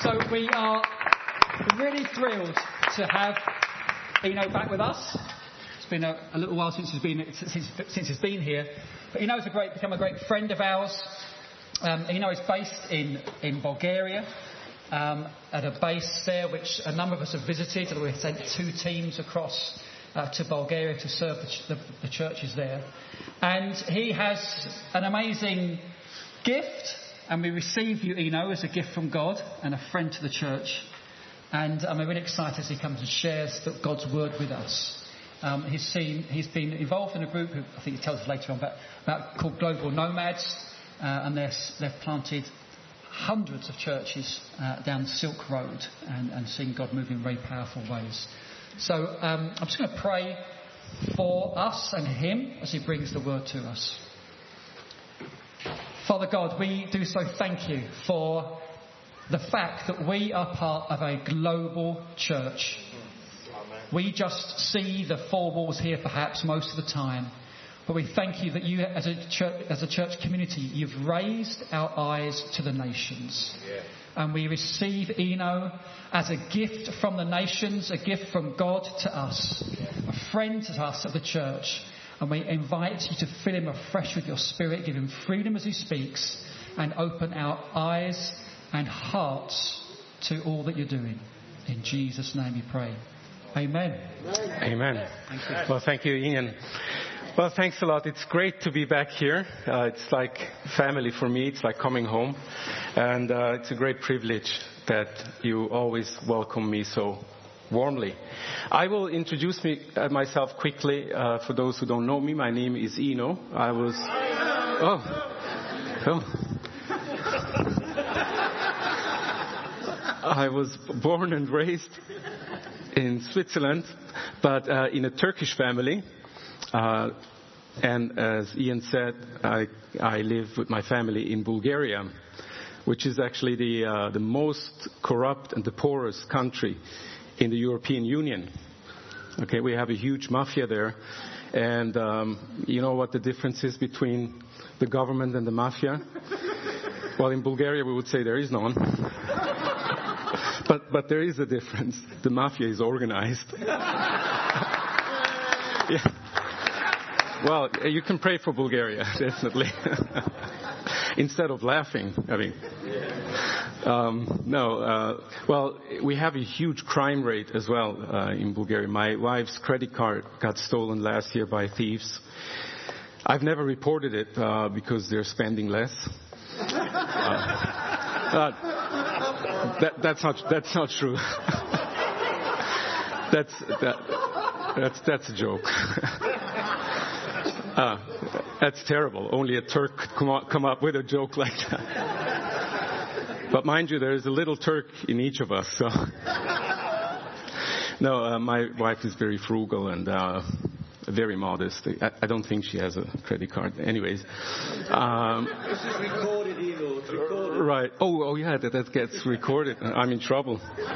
So we are really thrilled to have Eno back with us. It's been a little while since he's been here, but Eno's become a great friend of ours. Eno is based in Bulgaria, at a base there which a number of us have visited. We sent 2 teams across to Bulgaria to serve the churches there, and he has an amazing gift. And we receive you, Eno, as a gift from God and a friend to the church. And I'm really excited as he comes and shares God's word with us. He's been involved in a group, who I think he tells us later on, about called Global Nomads. And they've planted hundreds of churches down the Silk Road and seen God move in very powerful ways. So I'm just going to pray for us and him as he brings the word to us. Father God, we do so thank you for the fact that we are part of a global church. Amen. We just see the 4 walls here perhaps most of the time. But we thank you that you as a church community, you've raised our eyes to the nations. Yeah. And we receive Eno as a gift from the nations, a gift from God to us, a friend to us of the church. And we invite you to fill him afresh with your spirit, give him freedom as he speaks, and open our eyes and hearts to all that you're doing. In Jesus' name we pray. Amen. Amen. Thank you. Well, thank you, Ian. Well, thanks a lot. It's great to be back here. It's like family for me. It's like coming home. And it's a great privilege that you always welcome me so warmly. I will introduce myself quickly. For those who don't know me, my name is Eno. I was born and raised in Switzerland, but in a Turkish family. And as Ian said, I live with my family in Bulgaria, which is actually the most corrupt and the poorest country in the European Union. Okay, we have a huge mafia there. And you know what the difference is between the government and the mafia? Well, in Bulgaria we would say there is none. But there is a difference. The mafia is organized. Yeah. Well, you can pray for Bulgaria, definitely. Instead of laughing, I mean. Well, we have a huge crime rate as well in Bulgaria. My wife's credit card got stolen last year by thieves. I've never reported it because they're spending less. That's not true. That's a joke. That's terrible. Only a Turk could come up with a joke like that. But mind you, there is a little Turk in each of us. So. No, my wife is very frugal and very modest. I don't think she has a credit card. Anyways. This is recorded, Eno. It's recorded. Right. Oh, yeah, that gets recorded. I'm in trouble.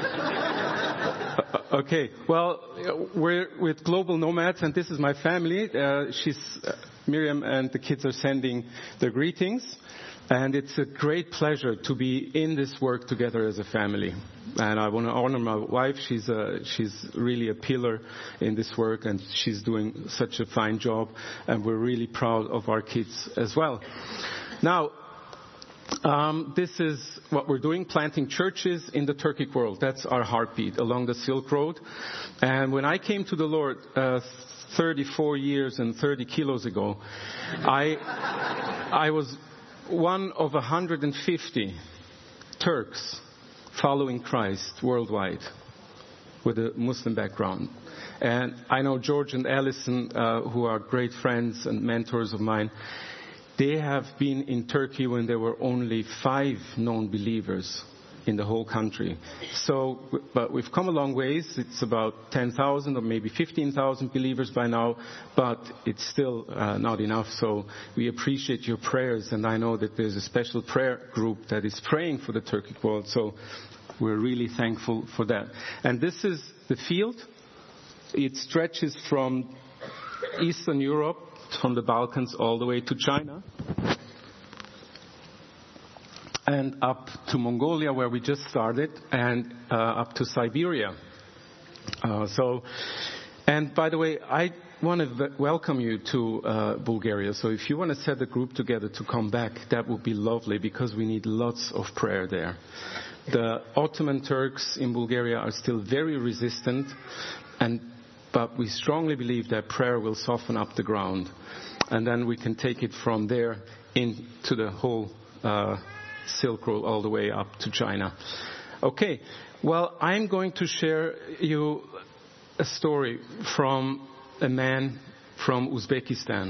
Okay, well, we're with Global Nomads, and this is my family. Miriam and the kids are sending their greetings, and it's a great pleasure to be in this work together as a family. And I want to honor my wife. She's really a pillar in this work, and she's doing such a fine job, and we're really proud of our kids as well. Now, this is what we're doing, planting churches in the Turkic world. That's our heartbeat along the Silk Road. And when I came to the Lord 34 years and 30 kilos ago, I was one of 150 Turks following Christ worldwide with a Muslim background. And I know George and Alison, who are great friends and mentors of mine. They have been in Turkey when there were only 5 known believers in the whole country. So, but we've come a long ways. It's about 10,000 or maybe 15,000 believers by now, but it's still not enough. So we appreciate your prayers, and I know that there's a special prayer group that is praying for the Turkic world. So we're really thankful for that. And this is the field. It stretches from Eastern Europe, from the Balkans all the way to China. and up to Mongolia, where we just started, and up to Siberia. And by the way, I want to welcome you to Bulgaria. So if you want to set a group together to come back, that would be lovely, because we need lots of prayer there. The Ottoman Turks in Bulgaria are still very resistant, but we strongly believe that prayer will soften up the ground. And then we can take it from there into the whole Silk Road all the way up to China. Okay, well, I'm going to share you a story from a man from Uzbekistan.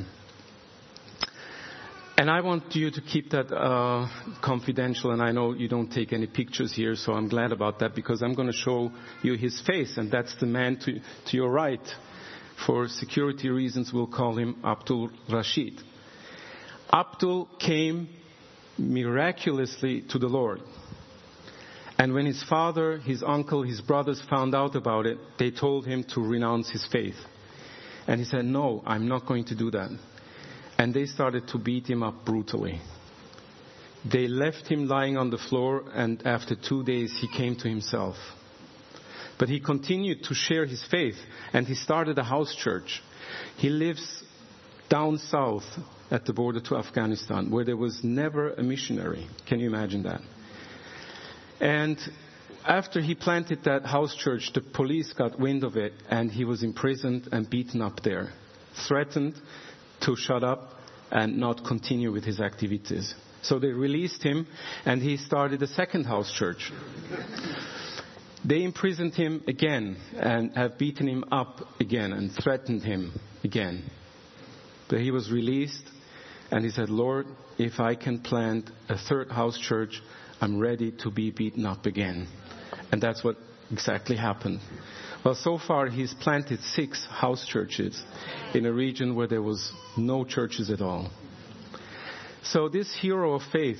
And I want you to keep that confidential, and I know you don't take any pictures here, so I'm glad about that, because I'm going to show you his face, and that's the man to your right. For security reasons, we'll call him Abdul Rashid. Abdul came miraculously to the Lord. And when his father, his uncle, his brothers found out about it, they told him to renounce his faith. And he said, "No, I'm not going to do that." And they started to beat him up brutally. They left him lying on the floor, and after 2 days he came to himself. But he continued to share his faith, and he started a house church. He lives down south at the border to Afghanistan, where there was never a missionary. Can you imagine that? And after he planted that house church, the police got wind of it, and he was imprisoned and beaten up there, threatened to shut up and not continue with his activities. So they released him, and he started a second house church. They imprisoned him again and have beaten him up again and threatened him again. But he was released, and he said, "Lord, if I can plant a third house church, I'm ready to be beaten up again." And that's what exactly happened. Well, so far he's planted 6 house churches in a region where there was no churches at all. So this hero of faith,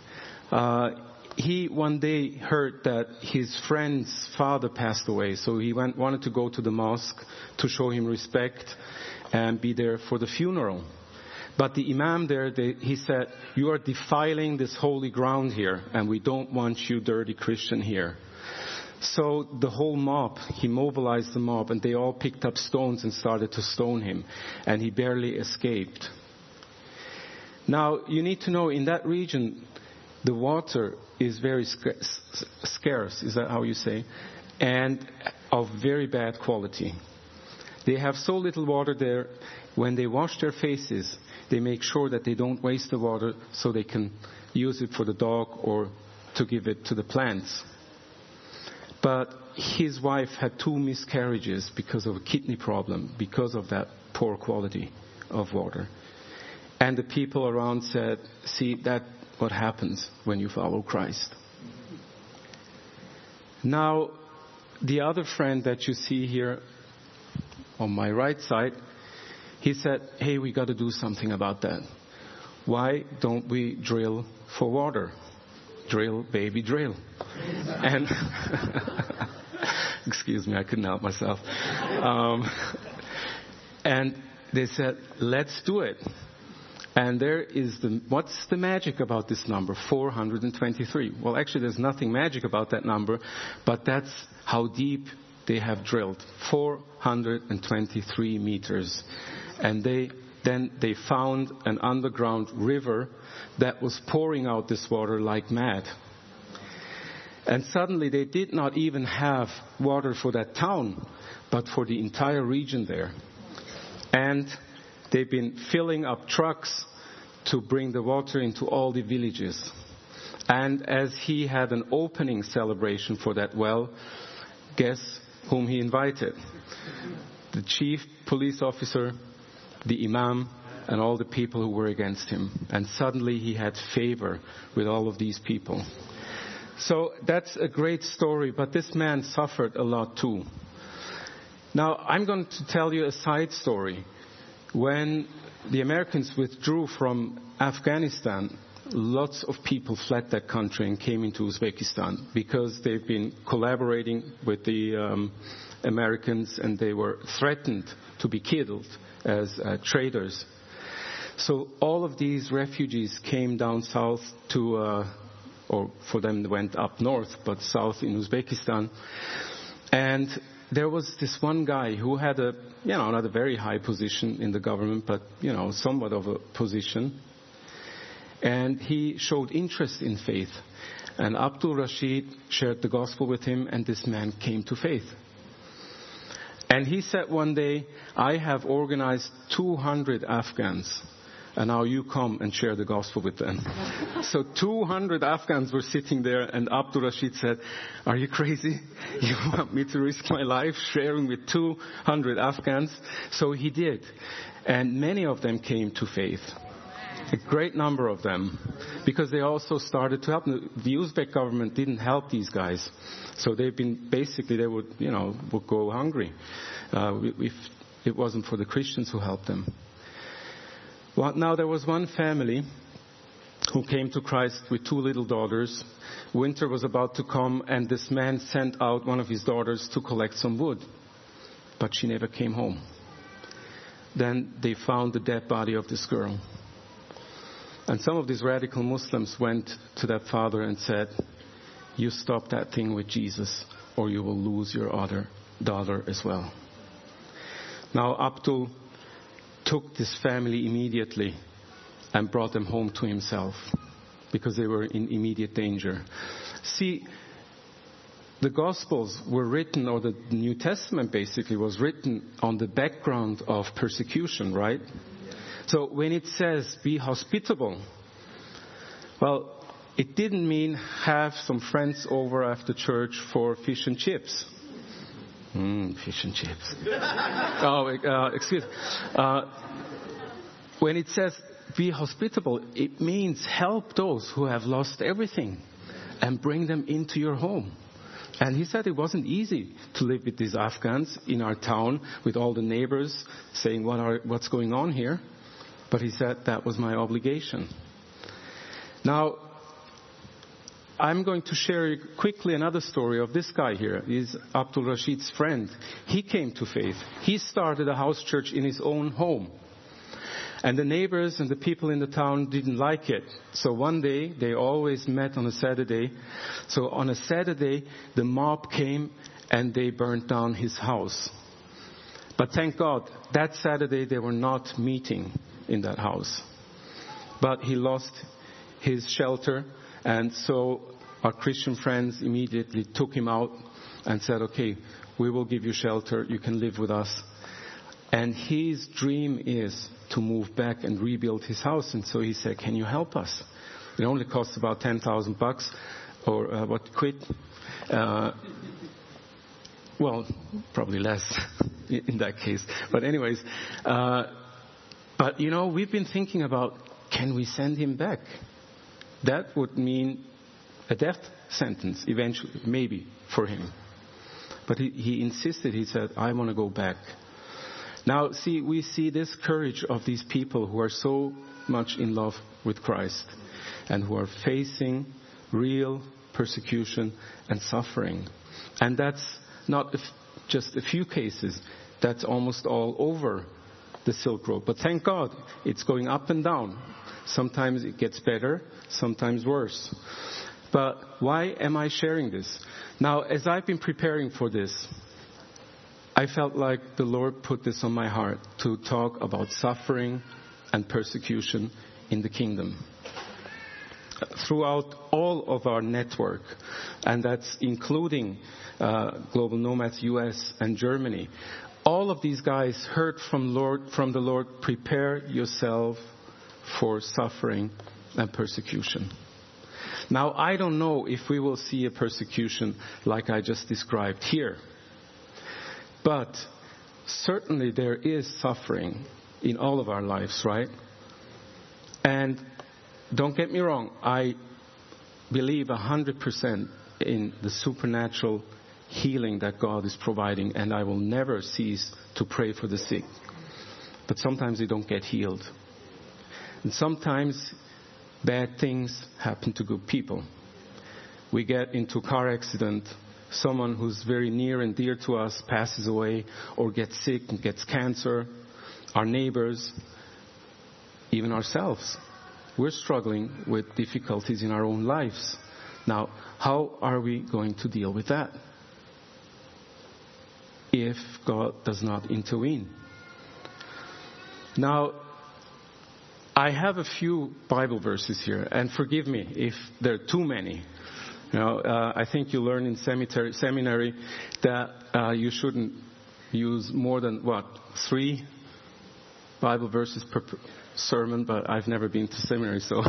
he one day heard that his friend's father passed away. So he wanted to go to the mosque to show him respect and be there for the funeral. But the imam there, he said, "You are defiling this holy ground here, and we don't want you dirty Christian here." So the whole mob, he mobilized the mob, and they all picked up stones and started to stone him, and he barely escaped. Now, you need to know, in that region, the water is very scarce, is that how you say, and of very bad quality. They have so little water there, when they wash their faces, they make sure that they don't waste the water so they can use it for the dog or to give it to the plants. But his wife had 2 miscarriages because of a kidney problem, because of that poor quality of water. And the people around said, "See, that's what happens when you follow Christ." Now, the other friend that you see here on my right side, he said, "Hey, we got to do something about that. Why don't we drill for water? Drill, baby, drill." And excuse me, I couldn't help myself. And they said, "Let's do it." And there is what's the magic about this number, 423? Well, actually, there's nothing magic about that number, but that's how deep they have drilled, 423 meters. And then they found an underground river that was pouring out this water like mad. And suddenly they did not even have water for that town, but for the entire region there. And they've been filling up trucks to bring the water into all the villages. And as he had an opening celebration for that well, guess whom he invited? The chief police officer, the imam, and all the people who were against him. And suddenly he had favor with all of these people. So that's a great story, but this man suffered a lot too. Now, I'm going to tell you a side story. When the Americans withdrew from Afghanistan, lots of people fled that country and came into Uzbekistan because they've been collaborating with the Americans, and they were threatened to be killed as traitors. So all of these refugees came down south to or for them they went up north, but south in Uzbekistan. And there was this one guy who had not a very high position in the government, but, somewhat of a position. And he showed interest in faith. And Abdul Rashid shared the gospel with him, and this man came to faith. And he said one day, I have organized 200 Afghans, and now you come and share the gospel with them. So 200 Afghans were sitting there, and Abdul Rashid said, are you crazy? You want me to risk my life sharing with 200 Afghans? So he did. And many of them came to faith. A great number of them, because they also started to help. The Uzbek government didn't help these guys, so they would go hungry if it wasn't for the Christians who helped them. Well, now there was one family who came to Christ with 2 little daughters. Winter was about to come, and this man sent out one of his daughters to collect some wood, but she never came home. Then they found the dead body of this girl. And some of these radical Muslims went to that father and said, you stop that thing with Jesus, or you will lose your other daughter as well. Now Abdul took this family immediately and brought them home to himself, because they were in immediate danger. See, the Gospels were written, or the New Testament basically was written on the background of persecution, right? So when it says be hospitable, well, it didn't mean have some friends over after church for fish and chips. Fish and chips. Excuse me. When it says be hospitable, it means help those who have lost everything and bring them into your home. And he said it wasn't easy to live with these Afghans in our town with all the neighbors saying what's going on here. But he said that was my obligation. Now, I'm going to share quickly another story of this guy here. He's Abdul Rashid's friend. He came to faith. He started a house church in his own home. And the neighbors and the people in the town didn't like it. So one day, they always met on a Saturday. So on a Saturday, the mob came and they burned down his house. But thank God, that Saturday they were not meeting in that house. But he lost his shelter, and so our Christian friends immediately took him out and said, okay, we will give you shelter, you can live with us. And his dream is to move back and rebuild his house, and so he said, can you help us? It only costs about $10,000 or quid. Well, probably less in that case. But anyways, but we've been thinking about, can we send him back? That would mean a death sentence eventually, maybe, for him. But he insisted, he said, I want to go back. Now, we see this courage of these people who are so much in love with Christ and who are facing real persecution and suffering. And that's not just a few cases. That's almost all over the Silk Road. But thank God, it's going up and down. Sometimes it gets better, sometimes worse. But why am I sharing this? Now, as I've been preparing for this, I felt like the Lord put this on my heart to talk about suffering and persecution in the kingdom. Throughout all of our network, and that's including Global Nomads US and Germany, all of these guys heard from the Lord, prepare yourself for suffering and persecution. Now, I don't know if we will see a persecution like I just described here. But certainly there is suffering in all of our lives, right? And don't get me wrong, I believe 100% in the supernatural healing that God is providing, and I will never cease to pray for the sick. But sometimes they don't get healed. And sometimes bad things happen to good people. We get into a car accident, someone who's very near and dear to us passes away or gets sick and gets cancer. Our neighbors, even ourselves, we're struggling with difficulties in our own lives. Now, how are we going to deal with that if God does not intervene? Now, I have a few Bible verses here, and forgive me if there are too many. I think you learn in seminary that you shouldn't use more than, 3 Bible verses per sermon, but I've never been to seminary, so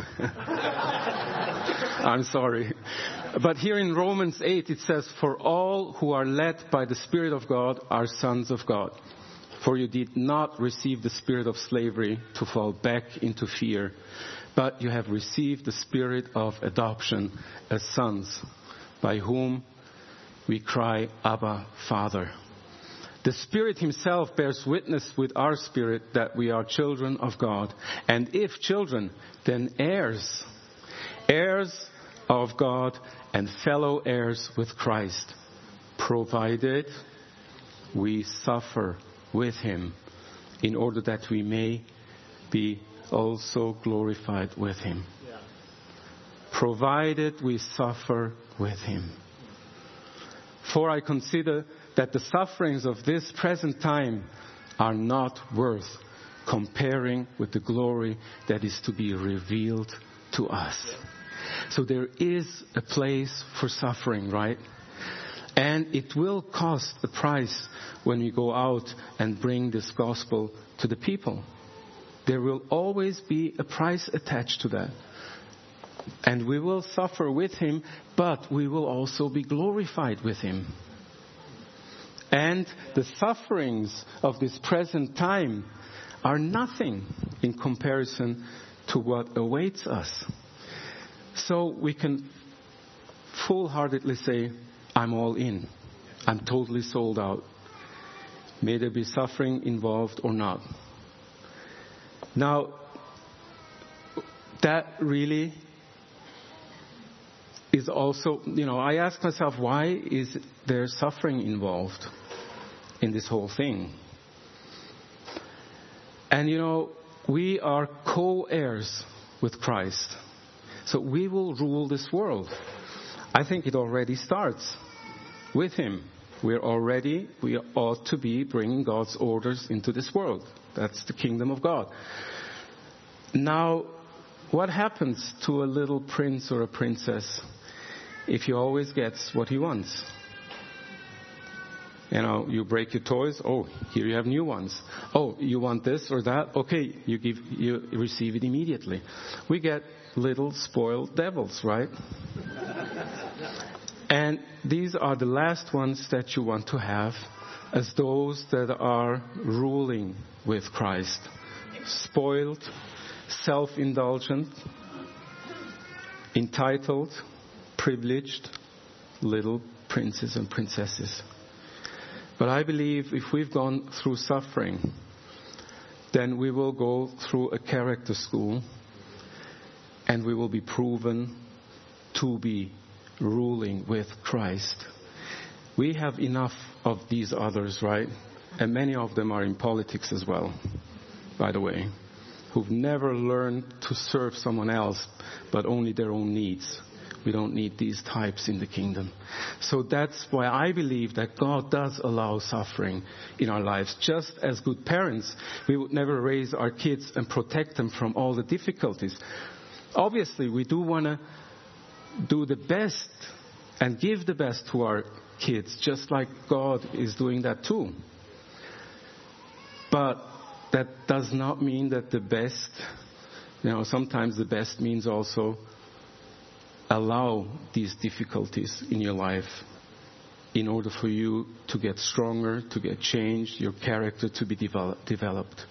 I'm sorry. But here in Romans 8 it says, "For all who are led by the Spirit of God are sons of God. For you did not receive the spirit of slavery to fall back into fear, but you have received the spirit of adoption as sons, by whom we cry, Abba, Father." The Spirit Himself bears witness with our spirit that we are children of God. And if children, then heirs. Heirs of God and fellow heirs with Christ, provided we suffer with Him, in order that we may be also glorified with Him. Yeah. Provided we suffer with Him. For I consider that the sufferings of this present time are not worth comparing with the glory that is to be revealed to us. So there is a place for suffering, right? And it will cost a price when we go out and bring this gospel to the people. There will always be a price attached to that. And we will suffer with Him, but we will also be glorified with Him. And the sufferings of this present time are nothing in comparison to what awaits us. So we can full-heartedly say, I'm all in. I'm totally sold out. May there be suffering involved or not. Now, that really is also, I ask myself, why is there suffering involved in this whole thing? And we are co-heirs with Christ. So we will rule this world. I think it already starts with Him. We ought to be bringing God's orders into this world. That's the kingdom of God. Now, what happens to a little prince or a princess if he always gets what he wants? You break your toys. Oh, here you have new ones. Oh, you want this or that? Okay, you receive it immediately. We get little spoiled devils, right? And these are the last ones that you want to have, as those that are ruling with Christ. Spoiled, self-indulgent, entitled, privileged little princes and princesses. But I believe if we've gone through suffering, then we will go through a character school and we will be proven to be ruling with Christ. We have enough of these others, right? And many of them are in politics as well, by the way, who've never learned to serve someone else, but only their own needs. We don't need these types in the kingdom. So that's why I believe that God does allow suffering in our lives. Just as good parents, we would never raise our kids and protect them from all the difficulties. Obviously, we do want to do the best and give the best to our kids, just like God is doing that too. But that does not mean that the best, sometimes the best means also allow these difficulties in your life in order for you to get stronger, to get changed, your character to be developed.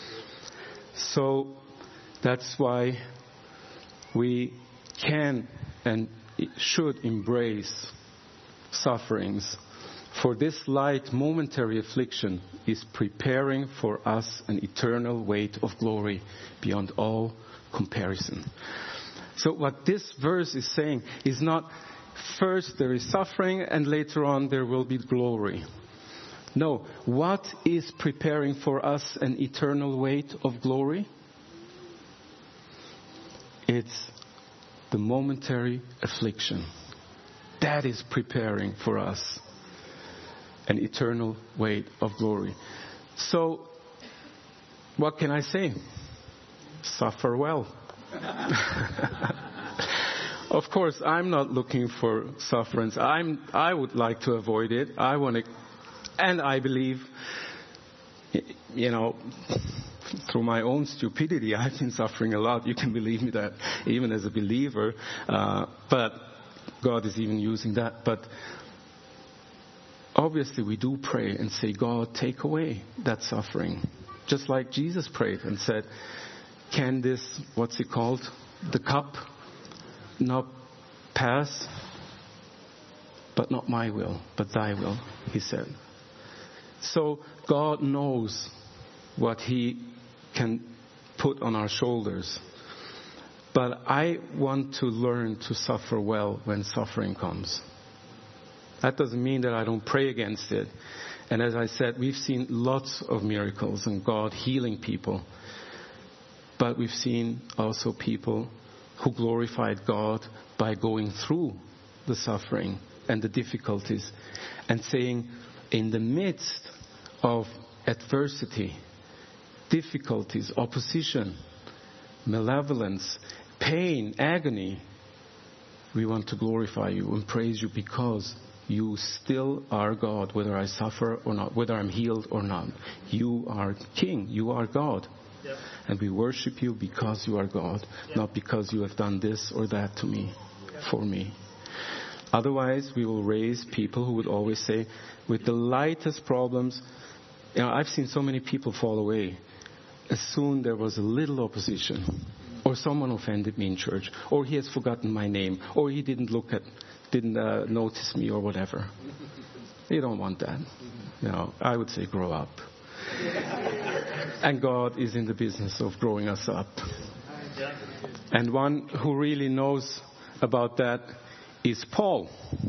So that's why we can and should embrace sufferings. For this light momentary affliction is preparing for us an eternal weight of glory beyond all comparison. So what this verse is saying is not first there is suffering and later on there will be glory. No, what is preparing for us an eternal weight of glory? It's the momentary affliction. That is preparing for us an eternal weight of glory. So, what can I say? Suffer well. Of course, I'm not looking for sufferance. I would like to avoid it. And I believe, through my own stupidity, I've been suffering a lot. You can believe me that, even as a believer. But God is even using that. But obviously, we do pray and say, God, take away that suffering. Just like Jesus prayed and said, can this, what's it called? The cup not pass? But not my will, but thy will, he said. So God knows what he can put on our shoulders. But I want to learn to suffer well when suffering comes. That doesn't mean that I don't pray against it. And as I said, we've seen lots of miracles and God healing people. But we've seen also people who glorified God by going through the suffering and the difficulties and saying, in the midst of adversity, difficulties, opposition, malevolence, pain, agony, we want to glorify you and praise you because you still are God, whether I suffer or not, whether I'm healed or not. You are King, you are God. Yep. And we worship you because you are God, not because you have done this or that to me, for me. Otherwise, we will raise people who would always say, with the lightest problems, I've seen so many people fall away as soon there was a little opposition, or someone offended me in church, or he has forgotten my name, or he didn't notice me, or whatever. You don't want that. I would say grow up. And God is in the business of growing us up. And one who really knows about that is Paul.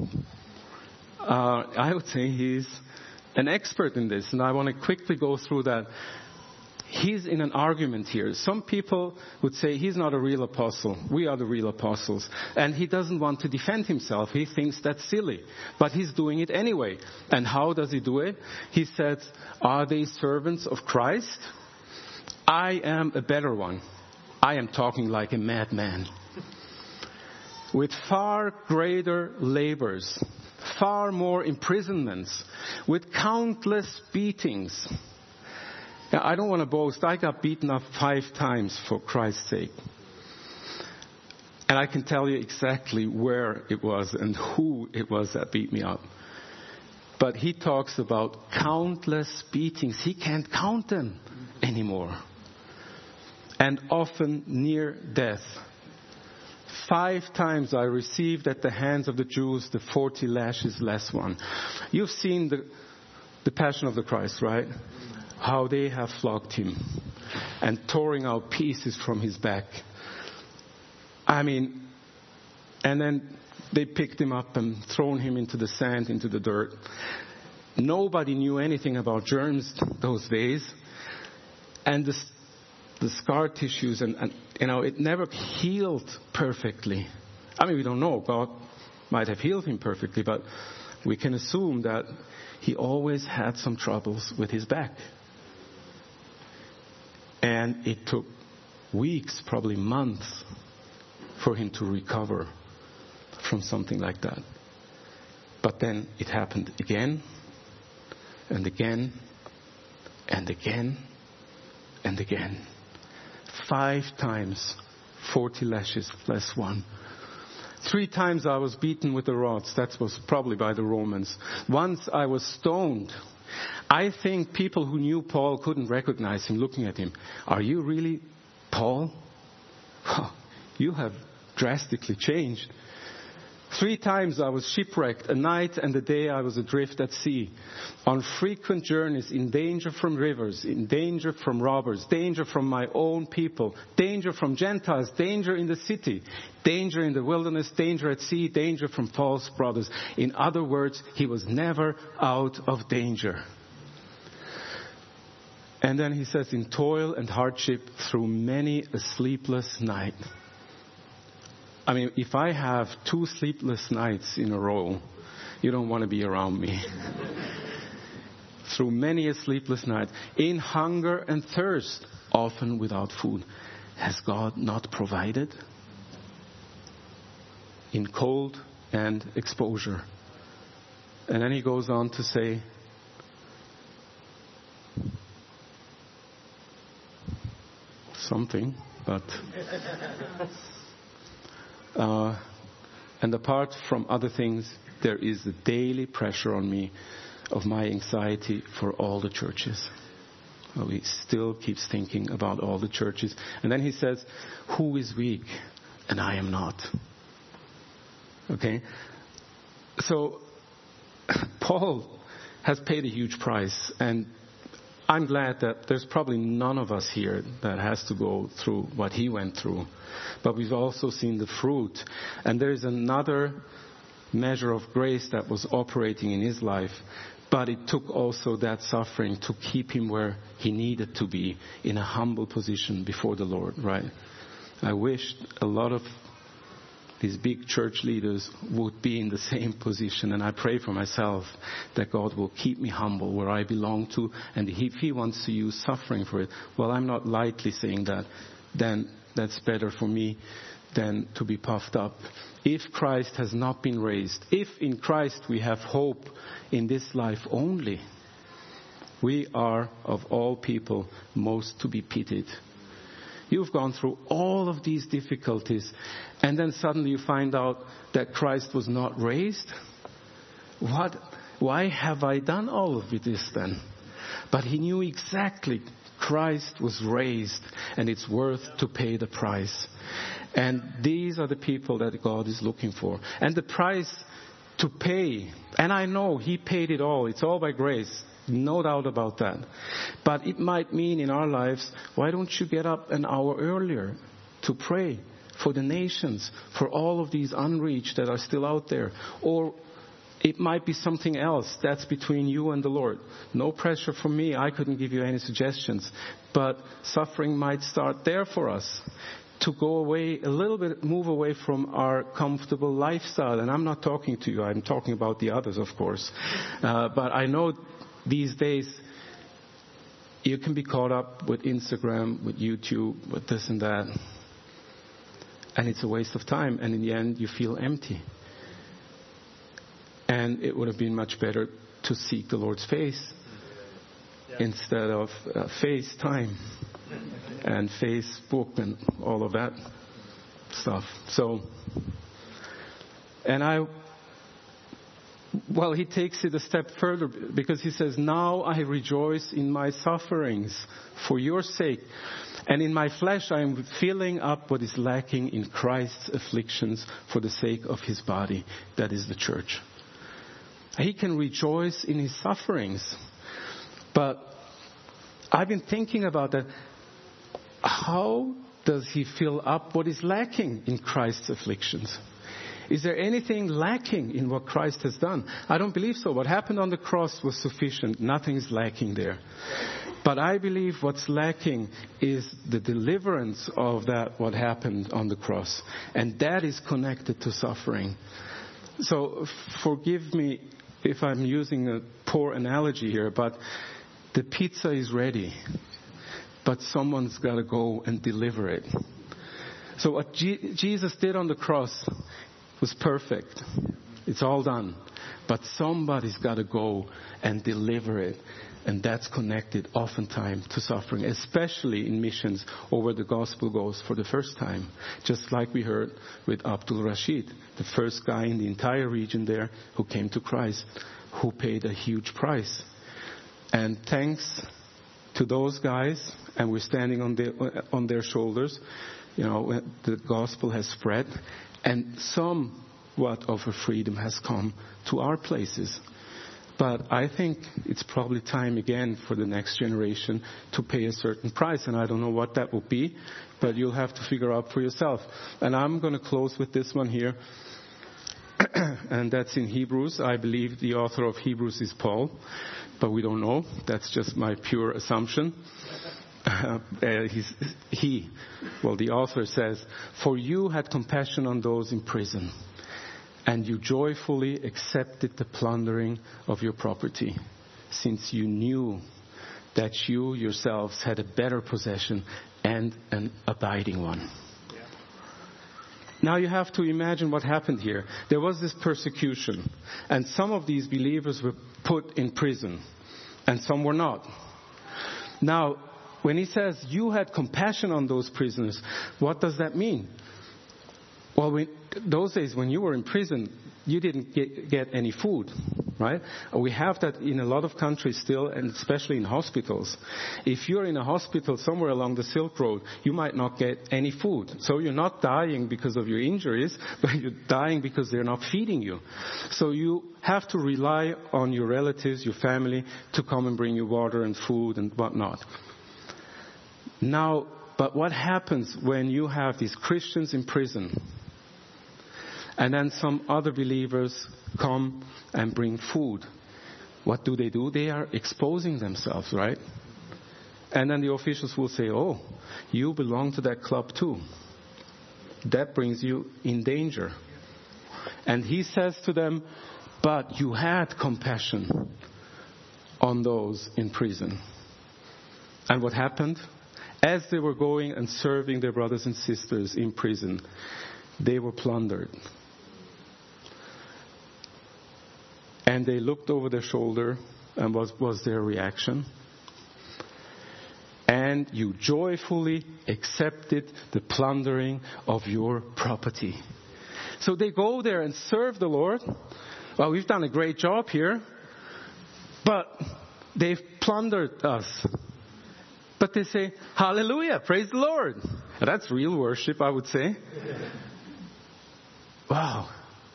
I would say he's an expert in this, and I want to quickly go through that. He's in an argument here. Some people would say he's not a real apostle. We are the real apostles. And he doesn't want to defend himself. He thinks that's silly. But he's doing it anyway. And how does he do it? He says, are they servants of Christ? I am a better one. I am talking like a madman. With far greater labors, far more imprisonments, with countless beatings. Now, I don't want to boast. I got beaten up 5 times for Christ's sake. And I can tell you exactly where it was and who it was that beat me up. But he talks about countless beatings. He can't count them anymore. And often near death. 5 times I received at the hands of the Jews the 40 lashes less one. You've seen the Passion of the Christ, right? How they have flogged him and tearing out pieces from his back. And then they picked him up and thrown him into the sand, into the dirt. Nobody knew anything about germs those days. And the scar tissues, it never healed perfectly. We don't know. God might have healed him perfectly, but we can assume that he always had some troubles with his back. And it took weeks, probably months, for him to recover from something like that. But then it happened again, and again, and again, and again. 5 times, 40 lashes less one. 3 times I was beaten with the rods. That was probably by the Romans. Once I was stoned. I think people who knew Paul couldn't recognize him looking at him. Are you really Paul? You have drastically changed. 3 times I was shipwrecked. A night and a day I was adrift at sea. On frequent journeys, in danger from rivers, in danger from robbers, danger from my own people, danger from Gentiles, danger in the city, danger in the wilderness, danger at sea, danger from false brothers. In other words, he was never out of danger. And then he says, in toil and hardship through many a sleepless night. I mean, if I have 2 sleepless nights in a row, you don't want to be around me. Through many a sleepless night, in hunger and thirst, often without food. Has God not provided? In cold and exposure. And then he goes on to say, something, but and apart from other things, there is a daily pressure on me of my anxiety for all the churches. Well, he still keeps thinking about all the churches. And then he says, who is weak and I am not? Okay? So, Paul has paid a huge price, and I'm glad that there's probably none of us here that has to go through what he went through. But we've also seen the fruit. And there is another measure of grace that was operating in his life. But it took also that suffering to keep him where he needed to be, in a humble position before the Lord, right? I wish a lot of these big church leaders would be in the same position. And I pray for myself that God will keep me humble where I belong to. And if he wants to use suffering for it, well, I'm not lightly saying that. Then that's better for me than to be puffed up. If Christ has not been raised, if in Christ we have hope in this life only, we are, of all people, most to be pitied. You've gone through all of these difficulties, and then suddenly you find out that Christ was not raised. What? Why have I done all of this then? But he knew exactly Christ was raised, and it's worth to pay the price. And these are the people that God is looking for. And the price to pay, and I know he paid it all. It's all by grace. No doubt about that. But it might mean in our lives, why don't you get up an hour earlier to pray for the nations, for all of these unreached that are still out there? Or it might be something else that's between you and the Lord. No pressure from me. I couldn't give you any suggestions. But suffering might start there for us. To go away a little bit, move away from our comfortable lifestyle. And I'm not talking to you. I'm talking about the others, of course. But I know these days, you can be caught up with Instagram, with YouTube, with this and that. And it's a waste of time. And in the end, you feel empty. And it would have been much better to seek the Lord's face instead of FaceTime and Facebook and all of that stuff. So, he takes it a step further because he says, now I rejoice in my sufferings for your sake. And in my flesh I am filling up what is lacking in Christ's afflictions for the sake of his body, that is the church. He can rejoice in his sufferings. But I've been thinking about that. How does he fill up what is lacking in Christ's afflictions? Is there anything lacking in what Christ has done? I don't believe so. What happened on the cross was sufficient. Nothing's lacking there. But I believe what's lacking is the deliverance of that, what happened on the cross. And that is connected to suffering. So forgive me if I'm using a poor analogy here, but the pizza is ready. But someone's got to go and deliver it. So what Jesus did on the cross was perfect. It's all done. But somebody's got to go and deliver it. And that's connected oftentimes to suffering, especially in missions or where the gospel goes for the first time. Just like we heard with Abdul Rashid, the first guy in the entire region there who came to Christ, who paid a huge price. And thanks to those guys, and we're standing on their shoulders, the gospel has spread, and somewhat of a freedom has come to our places. But I think it's probably time again for the next generation to pay a certain price, and I don't know what that will be, but you'll have to figure out for yourself. And I'm going to close with this one here, and that's in Hebrews. I believe the author of Hebrews is Paul, but we don't know. That's just my pure assumption. the author says, "For you had compassion on those in prison, and you joyfully accepted the plundering of your property, since you knew that you yourselves had a better possession and an abiding one." Yeah. Now you have to imagine what happened here. There was this persecution, and some of these believers were put in prison, and some were not. Now, when he says, you had compassion on those prisoners, what does that mean? Well, those days when you were in prison, you didn't get any food, right? We have that in a lot of countries still, and especially in hospitals. If you're in a hospital somewhere along the Silk Road, you might not get any food. So you're not dying because of your injuries, but you're dying because they're not feeding you. So you have to rely on your relatives, your family, to come and bring you water and food and whatnot. Now, but what happens when you have these Christians in prison, and then some other believers come and bring food? What do? They are exposing themselves, right? And then the officials will say, oh, you belong to that club too. That brings you in danger. And he says to them, but you had compassion on those in prison. And what happened? As they were going and serving their brothers and sisters in prison, they were plundered. And they looked over their shoulder, and what was their reaction? And you joyfully accepted the plundering of your property. So they go there and serve the Lord. Well, we've done a great job here, but they've plundered us. But they say, hallelujah, praise the Lord. And that's real worship, I would say. Wow.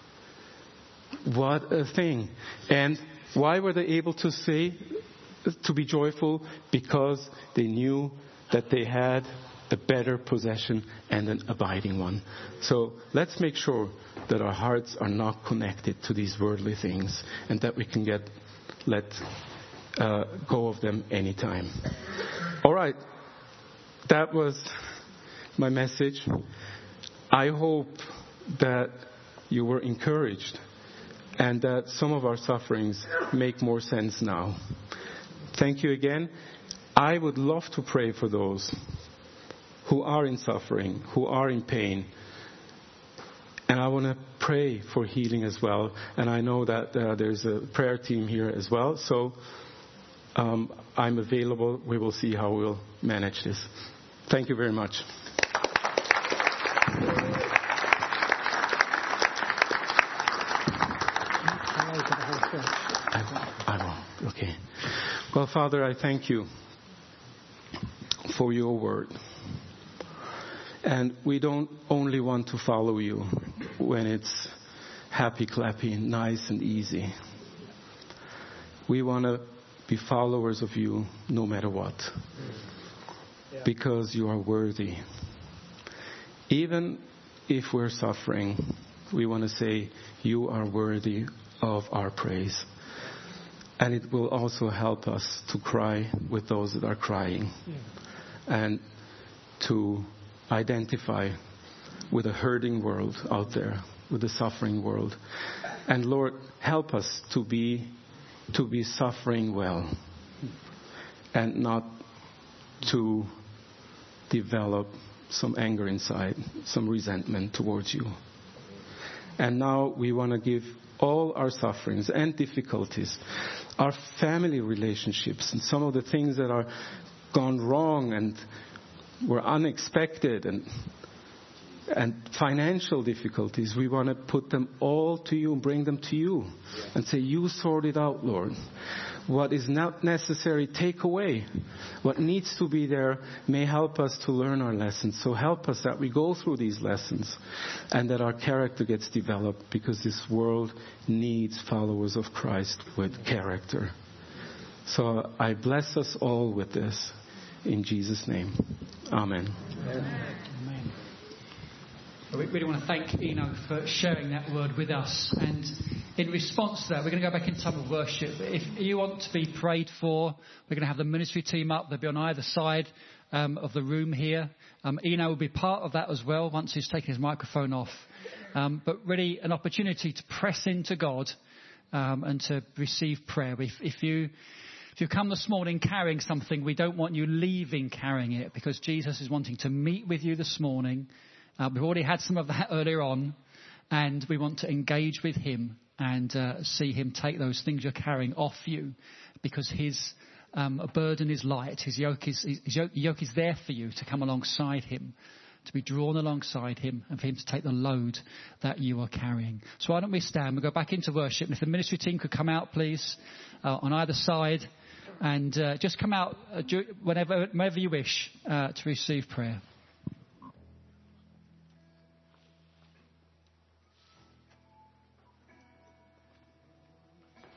What a thing. And why were they able to be joyful? Because they knew that they had a better possession and an abiding one. So let's make sure that our hearts are not connected to these worldly things, and that we can let go of them anytime. All right. That was my message. I hope that you were encouraged, and that some of our sufferings make more sense now. Thank you again. I would love to pray for those who are in suffering, who are in pain. And I want to pray for healing as well. And I know that there's a prayer team here as well. So I'm available. We will see how we'll manage this. Thank you very much. Okay. Well, Father, I thank you for your word. And we don't only want to follow you when it's happy, clappy, nice and easy. We want to be followers of you no matter what. Because you are worthy. Even if we're suffering, we want to say you are worthy of our praise. And it will also help us to cry with those that are crying. And to identify with a hurting world out there, with a suffering world. And Lord, help us to be suffering well, and not to develop some anger inside, some resentment towards you. And now we want to give all our sufferings and difficulties, our family relationships, and some of the things that are gone wrong and were unexpected, and financial difficulties, we want to put them all to you and bring them to you and say, you sort it out, Lord. What is not necessary, take away. What needs to be there may help us to learn our lessons. So help us that we go through these lessons and that our character gets developed, because this world needs followers of Christ with character. So I bless us all with this in Jesus' name. Amen. Amen. We really want to thank Eno for sharing that word with us. And in response to that, we're going to go back in time of worship. If you want to be prayed for, we're going to have the ministry team up. They'll be on either side. of the room here. Eno will be part of that as well once he's taken his microphone off. But really an opportunity to press into God and to receive prayer. If you come this morning carrying something, we don't want you leaving carrying it, because Jesus is wanting to meet with you this morning. We've already had some of that earlier on, and we want to engage with him and see him take those things you're carrying off you, because his burden is light. His yoke is there for you to come alongside him, to be drawn alongside him, and for him to take the load that you are carrying. So why don't we stand? We'll go back into worship. And if the ministry team could come out, please, on either side, and just come out whenever you wish to receive prayer.